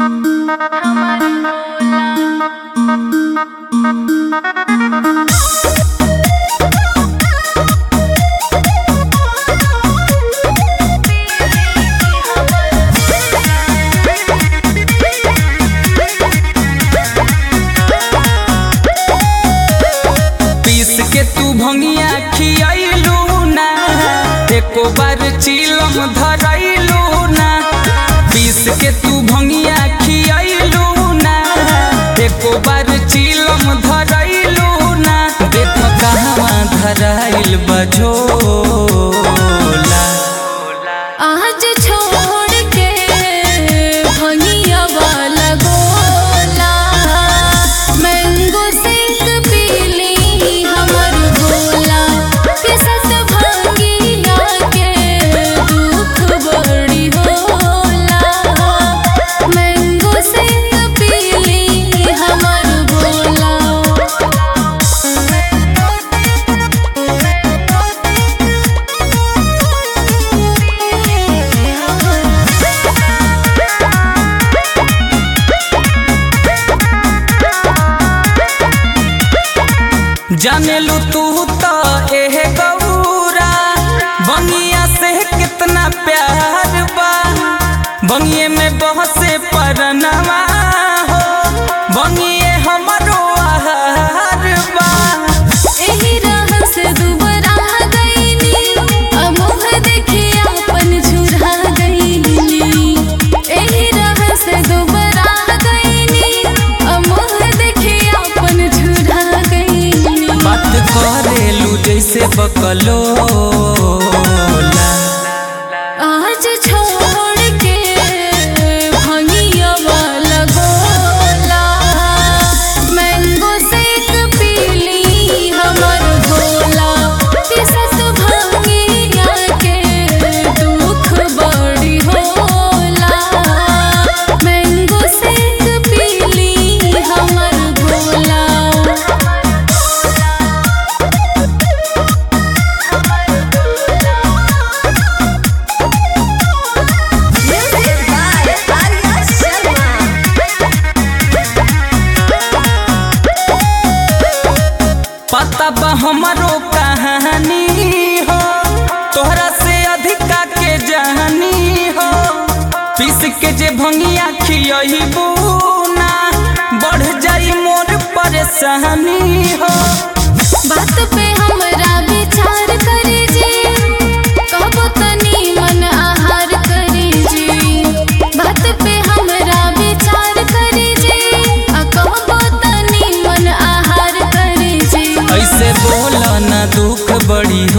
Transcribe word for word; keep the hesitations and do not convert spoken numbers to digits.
के तू भंगिया खियाइलू ना, एको बार चिलम धरैलू ना। पीस के तू भंगिया खियाइलू ना, एको बार चिलम धरैलू ना। देख कहवा धराइल बझोला, आज छोड़ के भंगिया वाला गोला। मैंगो सिंग पीली हमर भोला, पिसत भंगिया के दुख बड़ी होला। मैंगो सिंग पीली हमर भोला। जानेलू तू तो एह गौरा, बंगिया से कितना प्यार बा। बंगिए में बहसे परनवा हो, बंगिए हमरो आहार बा। एही राह से दुबरा गईली, अमोह देखे अपन झुरा गईली। एही राह से दुबरा गईली, अमोह देखे अपन झुरा गईली। बात करेलू जैसे बकलोला, आज छोड़ के भंगिया वाला गोला। मैंगो शेक पीली हमर भोला, पिसत भंगिया के दुख बड़ी होला। मैंगो शेक पीली हमर भोला। पता बा हमरो कहानी हो, तोहरा से अधिका के जानी हो। पीस के जे भंगिया खियबू ना, बढ़ जाई मोर परेशानी हो। बात पे हमरा विचार करे जी, कहबो तनी मन आहार करे जी। बात पे हमरा विचार करे जी, आ कहबो तनी मन आहार करे जी। ऐसे बोला ना दुख बड़ी